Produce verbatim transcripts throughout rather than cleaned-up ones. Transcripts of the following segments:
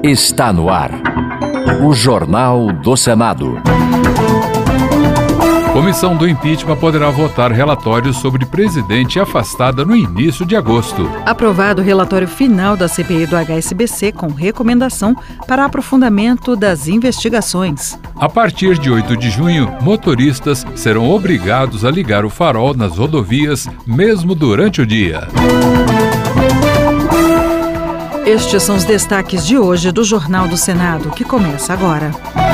Está no ar. O Jornal do Senado. Comissão do impeachment poderá votar relatório sobre presidente afastada no início de agosto. Aprovado o relatório final da C P I do H S B C com recomendação para aprofundamento das investigações. A partir de oito de junho, motoristas serão obrigados a ligar o farol nas rodovias, mesmo durante o dia. Estes são os destaques de hoje do Jornal do Senado, que começa agora.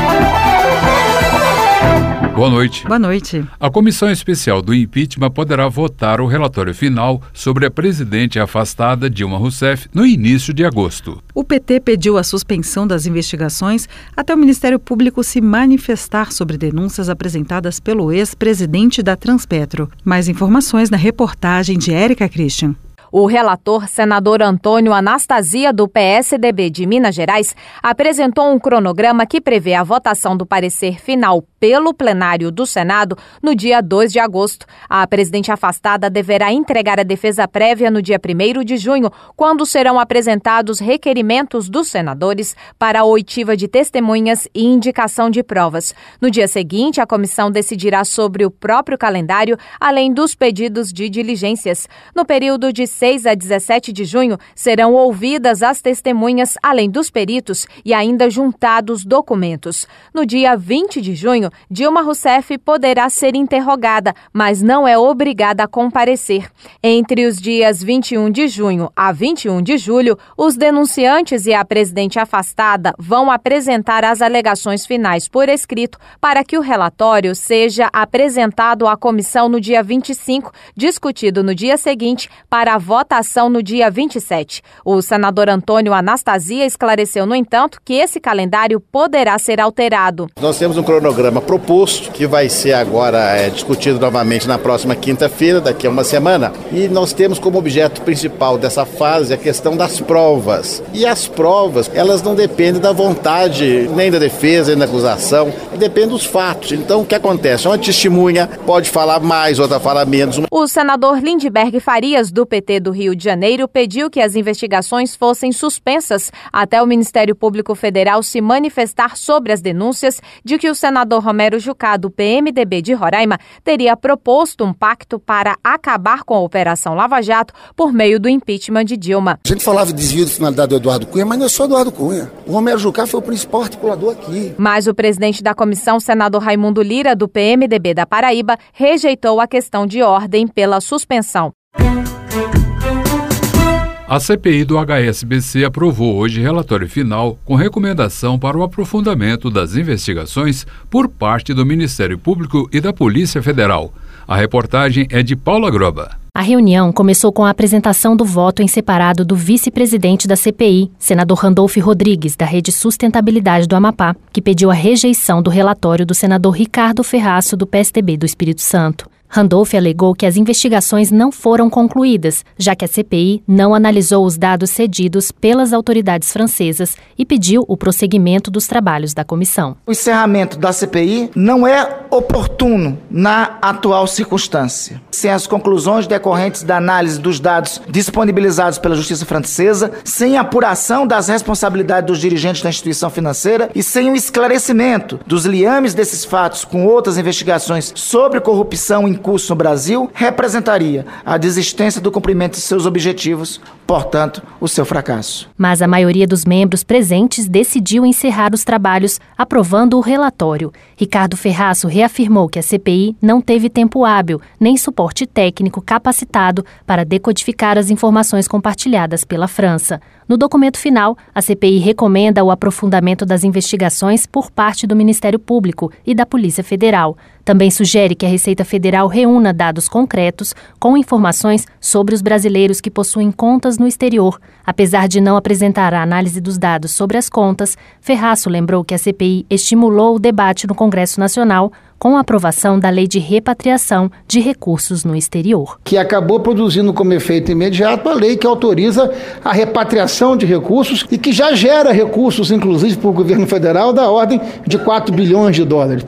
Boa noite. Boa noite. A Comissão Especial do Impeachment poderá votar o relatório final sobre a presidente afastada Dilma Rousseff no início de agosto. O P T pediu a suspensão das investigações até o Ministério Público se manifestar sobre denúncias apresentadas pelo ex-presidente da Transpetro. Mais informações na reportagem de Érica Christian. O relator, senador Antônio Anastasia, do P S D B de Minas Gerais, apresentou um cronograma que prevê a votação do parecer final pelo plenário do Senado no dia dois de agosto. A presidente afastada deverá entregar a defesa prévia no dia primeiro de junho, quando serão apresentados requerimentos dos senadores para a oitiva de testemunhas e indicação de provas. No dia seguinte, a comissão decidirá sobre o próprio calendário, além dos pedidos de diligências. No período de seis a dezessete de junho, serão ouvidas as testemunhas, além dos peritos, e ainda juntados documentos. No dia vinte de junho, Dilma Rousseff poderá ser interrogada, mas não é obrigada a comparecer. Entre os dias vinte e um de junho a vinte e um de julho, os denunciantes e a presidente afastada vão apresentar as alegações finais por escrito para que o relatório seja apresentado à comissão no dia vinte e cinco, discutido no dia seguinte para a votação no dia vinte e sete. O senador Antônio Anastasia esclareceu, no entanto, que esse calendário poderá ser alterado. Nós temos um cronograma proposto que vai ser agora é, discutido novamente na próxima quinta-feira, daqui a uma semana, e nós temos como objeto principal dessa fase a questão das provas. E as provas, elas não dependem da vontade nem da defesa, nem da acusação, dependem dos fatos. Então, o que acontece? Uma testemunha pode falar mais, outra fala menos. O senador Lindbergh Farias, do P T do Rio de Janeiro, pediu que as investigações fossem suspensas até o Ministério Público Federal se manifestar sobre as denúncias de que o senador Romero Jucá, do P M D B de Roraima, teria proposto um pacto para acabar com a Operação Lava Jato por meio do impeachment de Dilma. A gente falava de desvio de finalidade do Eduardo Cunha, mas não é só Eduardo Cunha. O Romero Jucá foi o principal articulador aqui. Mas o presidente da comissão, senador Raimundo Lira, do P M D B da Paraíba, rejeitou a questão de ordem pela suspensão. A C P I do H S B C aprovou hoje relatório final com recomendação para o aprofundamento das investigações por parte do Ministério Público e da Polícia Federal. A reportagem é de Paula Groba. A reunião começou com a apresentação do voto em separado do vice-presidente da C P I, senador Randolfo Rodrigues, da Rede Sustentabilidade do Amapá, que pediu a rejeição do relatório do senador Ricardo Ferraço, do P S D B do Espírito Santo. Randolph alegou que as investigações não foram concluídas, já que a C P I não analisou os dados cedidos pelas autoridades francesas e pediu o prosseguimento dos trabalhos da comissão. O encerramento da C P I não é oportuno na atual circunstância. Sem as conclusões decorrentes da análise dos dados disponibilizados pela Justiça Francesa, sem a apuração das responsabilidades dos dirigentes da instituição financeira e sem o esclarecimento dos liames desses fatos com outras investigações sobre corrupção em curso no Brasil, representaria a desistência do cumprimento de seus objetivos, portanto, o seu fracasso. Mas a maioria dos membros presentes decidiu encerrar os trabalhos, aprovando o relatório. Ricardo Ferraço reafirmou que a C P I não teve tempo hábil, nem suporte técnico capacitado para decodificar as informações compartilhadas pela França. No documento final, a C P I recomenda o aprofundamento das investigações por parte do Ministério Público e da Polícia Federal. Também sugere que a Receita Federal reúna dados concretos com informações sobre os brasileiros que possuem contas no exterior. Apesar de não apresentar a análise dos dados sobre as contas, Ferraço lembrou que a C P I estimulou o debate no Congresso Nacional com a aprovação da Lei de Repatriação de Recursos no Exterior. Que acabou produzindo como efeito imediato a lei que autoriza a repatriação de recursos e que já gera recursos, inclusive para o governo federal, da ordem de quatro bilhões de dólares.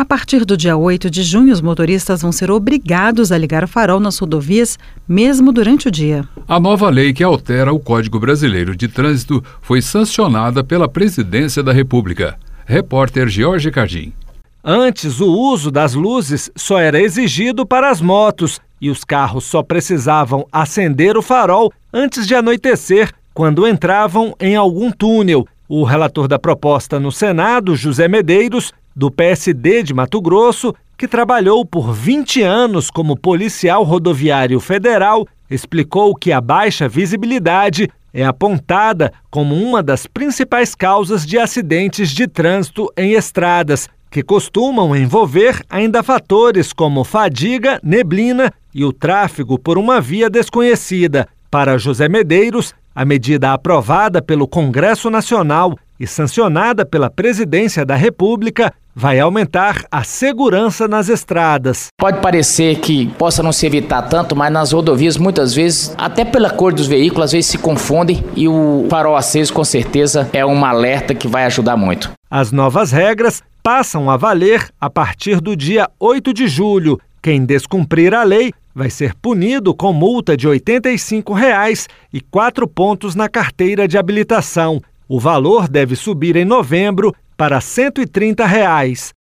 partir do dia oito de junho, os motoristas vão ser obrigados a ligar o farol nas rodovias, mesmo durante o dia. A nova lei que altera o Código Brasileiro de Trânsito foi sancionada pela Presidência da República. Repórter Jorge Cardim. Antes, o uso das luzes só era exigido para as motos e os carros só precisavam acender o farol antes de anoitecer, quando entravam em algum túnel. O relator da proposta no Senado, José Medeiros, do P S D de Mato Grosso, que trabalhou por vinte anos como policial rodoviário federal, explicou que a baixa visibilidade é apontada como uma das principais causas de acidentes de trânsito em estradas, que costumam envolver ainda fatores como fadiga, neblina e o tráfego por uma via desconhecida. Para José Medeiros, a medida aprovada pelo Congresso Nacional e sancionada pela Presidência da República vai aumentar a segurança nas estradas. Pode parecer que possa não se evitar tanto, mas nas rodovias muitas vezes, até pela cor dos veículos, às vezes se confundem e o farol aceso com certeza é um alerta que vai ajudar muito. As novas regras passam a valer a partir do dia oito de julho. Quem descumprir a lei vai ser punido com multa de oitenta e cinco reais e quatro pontos na carteira de habilitação. O valor deve subir em novembro para cento e trinta reais.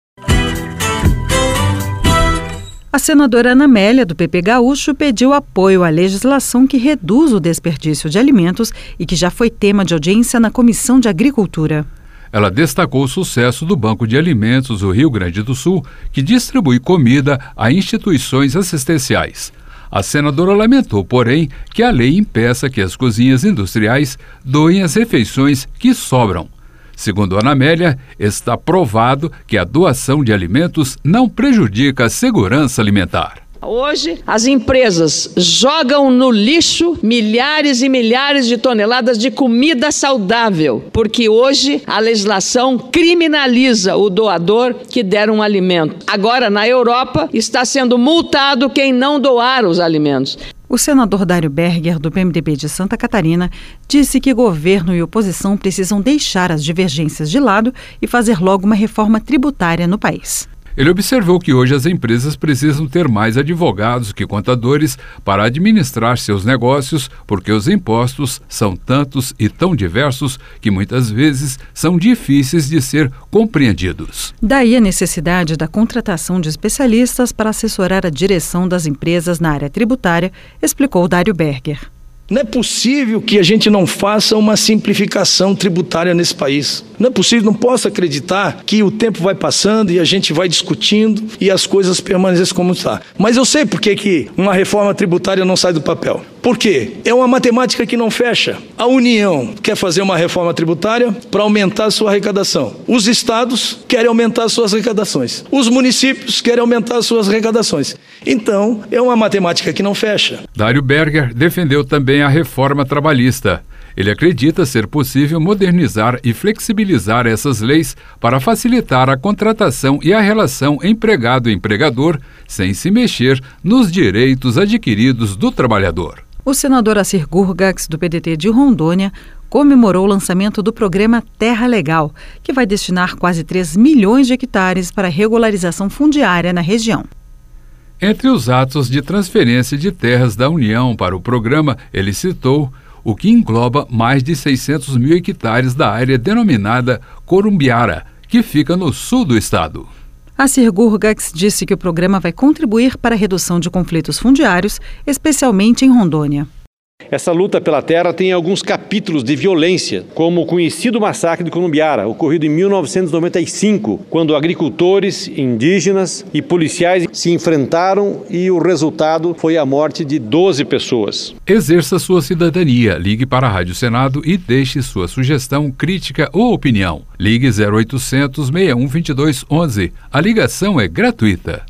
A senadora Ana Amélia, do P P Gaúcho, pediu apoio à legislação que reduz o desperdício de alimentos e que já foi tema de audiência na Comissão de Agricultura. Ela destacou o sucesso do Banco de Alimentos do Rio Grande do Sul, que distribui comida a instituições assistenciais. A senadora lamentou, porém, que a lei impeça que as cozinhas industriais doem as refeições que sobram. Segundo Ana Amélia, está provado que a doação de alimentos não prejudica a segurança alimentar. Hoje, as empresas jogam no lixo milhares e milhares de toneladas de comida saudável, porque hoje a legislação criminaliza o doador que der um alimento. Agora, na Europa, está sendo multado quem não doar os alimentos. O senador Dário Berger, do P M D B de Santa Catarina, disse que governo e oposição precisam deixar as divergências de lado e fazer logo uma reforma tributária no país. Ele observou que hoje as empresas precisam ter mais advogados que contadores para administrar seus negócios, porque os impostos são tantos e tão diversos que muitas vezes são difíceis de ser compreendidos. Daí a necessidade da contratação de especialistas para assessorar a direção das empresas na área tributária, explicou Dário Berger. Não é possível que a gente não faça uma simplificação tributária nesse país. Não é possível, não posso acreditar que o tempo vai passando e a gente vai discutindo e as coisas permanecem como está. Mas eu sei por que que uma reforma tributária não sai do papel. Por quê? É uma matemática que não fecha. A União quer fazer uma reforma tributária para aumentar a sua arrecadação. Os estados querem aumentar as suas arrecadações. Os municípios querem aumentar as suas arrecadações. Então, é uma matemática que não fecha. Dário Berger defendeu também a reforma trabalhista. Ele acredita ser possível modernizar e flexibilizar essas leis para facilitar a contratação e a relação empregado-empregador, sem se mexer nos direitos adquiridos do trabalhador. O senador Assir Gurgax, do P D T de Rondônia, comemorou o lançamento do programa Terra Legal, que vai destinar quase três milhões de hectares para regularização fundiária na região. Entre os atos de transferência de terras da União para o programa, ele citou o que engloba mais de seiscentos mil hectares da área denominada Corumbiara, que fica no sul do estado. Assir Gurgax disse que o programa vai contribuir para a redução de conflitos fundiários, especialmente em Rondônia. Essa luta pela terra tem alguns capítulos de violência, como o conhecido massacre de Corumbiara, ocorrido em mil novecentos e noventa e cinco, quando agricultores, indígenas e policiais se enfrentaram e o resultado foi a morte de doze pessoas. Exerça sua cidadania, ligue para a Rádio Senado e deixe sua sugestão, crítica ou opinião. Ligue zero oitocentos, seis um dois dois, onze. A ligação é gratuita.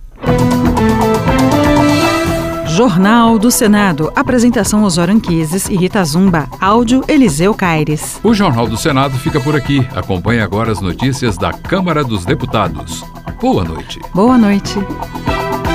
Jornal do Senado. Apresentação Osório Anquises e Rita Zumba. Áudio Eliseu Caires. O Jornal do Senado fica por aqui. Acompanhe agora as notícias da Câmara dos Deputados. Boa noite. Boa noite.